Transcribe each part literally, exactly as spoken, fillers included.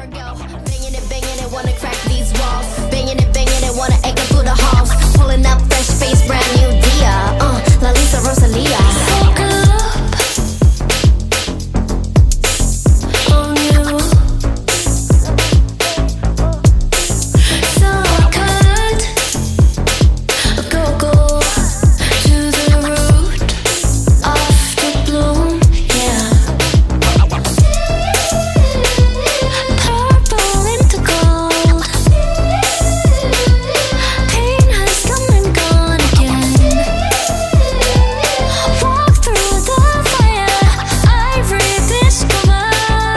Virgo, banging it, banging it, wanna crack these walls. Banging it, banging it, wanna echo through the halls. Pulling up fresh face, brand new Dia. Uh, La Lisa Rosalia. Woke up on you, so I could go go to the root of the bloom, yeah. Purple into gold. Pain has come and gone again. Walk through the fire, I rediscover.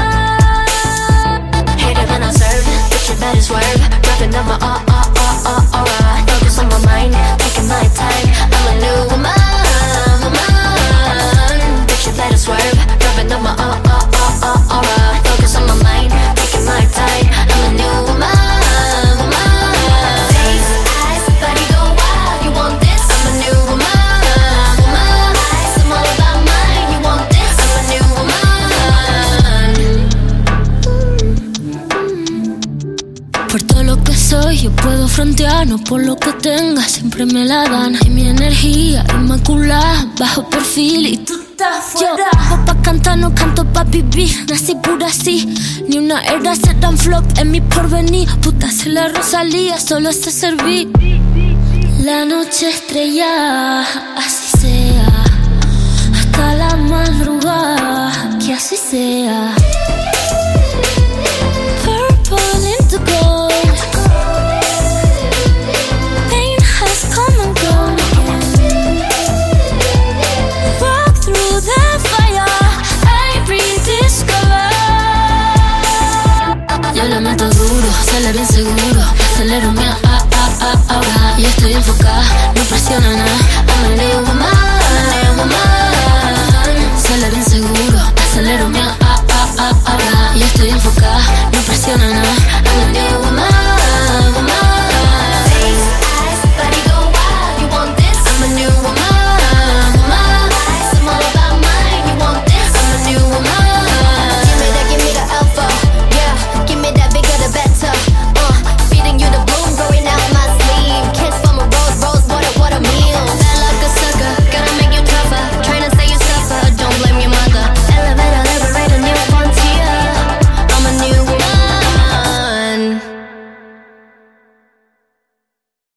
Hater than I serve, bitch you better swerve. Wrapping up my uh uh uh uh aura. Focus on my mind, taking my time. I'm a new woman, woman. Bitch you better swerve. Wrapping up my uh uh uh uh aura. Focus on my mind, taking my time. I'm a new woman, woman. Face, eyes, body go wild. You want this? I'm a new woman, woman. Eyes, I'm all about mine. You want this? I'm a new woman. Por todo lo que soy, yo puedo frontear, no por lo que tenga, siempre me la dan. Y mi energía inmaculada, bajo perfil y tú estás fuera. Yo vivo pa' cantar, no canto pa' vivir. Nací pura así, ni una era se dan flop en mi porvenir. Puta, se la Rosalía, solo sé servir. La noche estrellada, así sea. Hasta la madrugada, que así sea. Purple into gold. Pain has come and gone again. Walk through the fire, I rediscover. Yo le meto duro, sale bien seguro. Acelero mi a a a ahora. Y estoy enfocada, no presiona nada.